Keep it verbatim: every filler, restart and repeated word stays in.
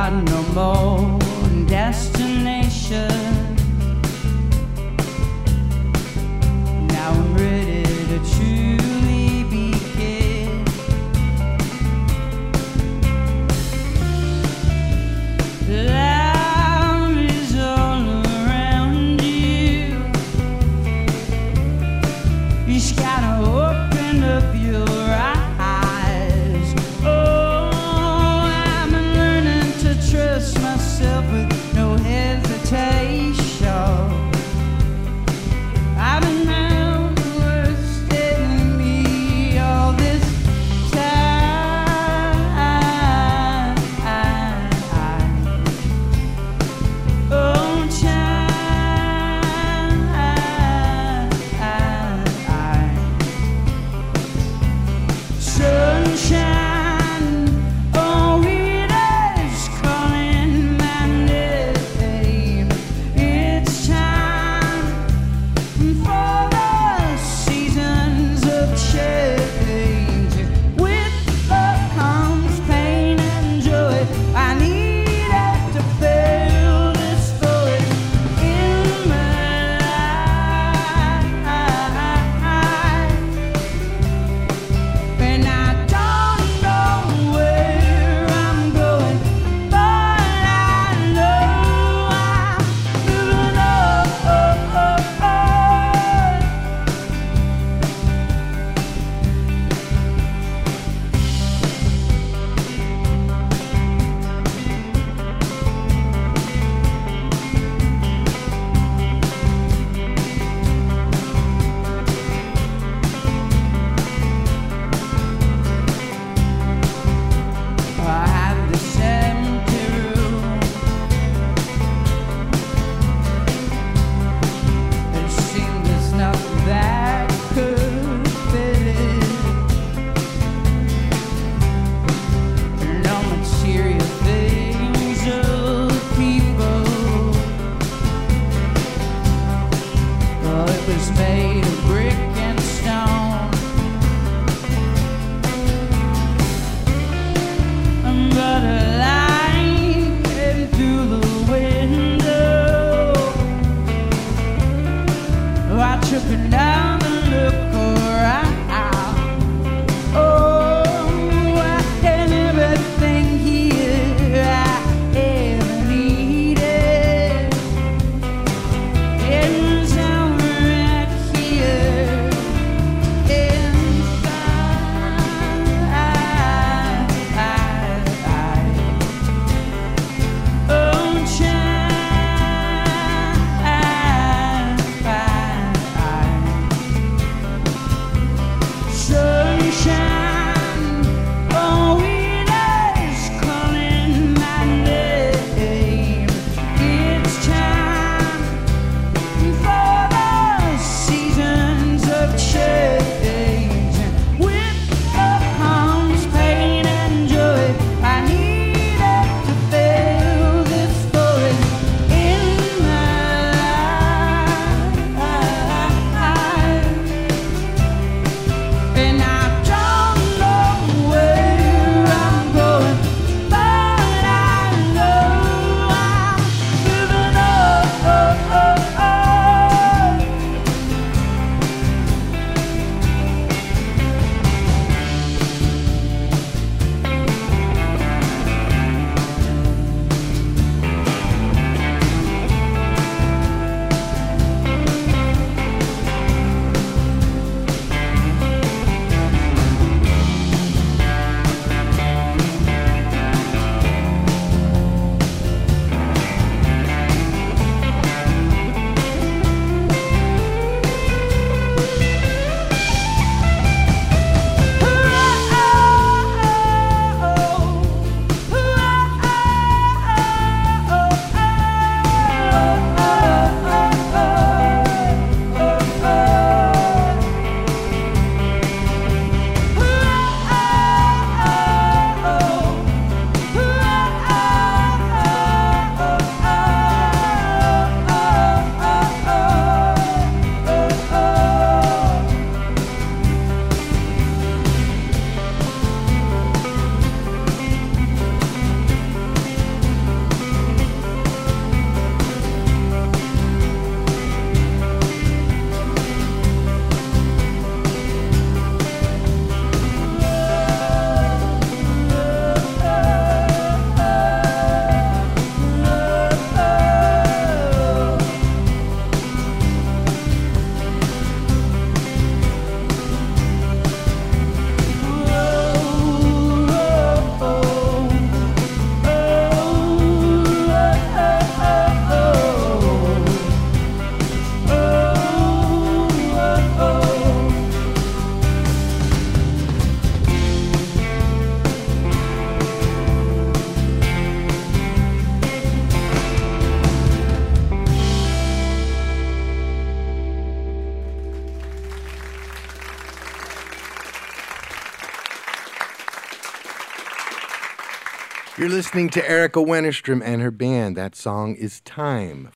got no more destination. Now I'm ready to truly begin. Love is all around you. You just gotta open up your eyes. Oh, I'm learning to trust myself with no hesitation. I've been around the worst enemy all this time. Oh, time. Sunshine, oh, it is calling my name. It's time for the seasons of change. With love comes pain and joy. I needed to feel this void in my life. And I don't know where I'm going, but I know I'm moving I have this empty room. It seems there's nothing that could fill it. No material things or people. Well, it was made of brick and stone. But a light came through the window. I took another look around. Oh, I had everything here I ever needed. It was all right here inside. Oh, child, You're listening to Erica Wennerstrom and her band. That song is Time.